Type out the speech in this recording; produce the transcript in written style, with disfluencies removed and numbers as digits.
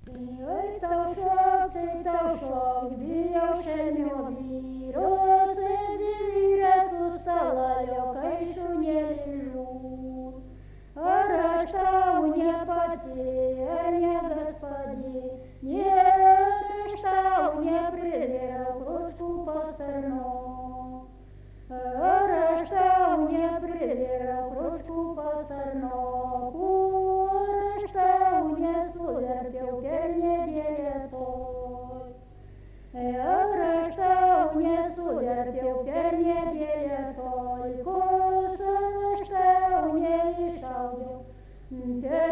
Oi tau šoks, bijau šelmio vyros, zivyrė sustalėjo, kai šunėlį žūr. Ar aš tau ne pati, ar ne gospodи, ne aš tau nepridėjau kručkų pastarno. Ar aš tau nepridėjau kručkų pastarno, kur aš tau nesuverpiau per nedėlę toj. Ar aš tau nesuverpiau per nedėlę toj, kos aš tau neišaugiau.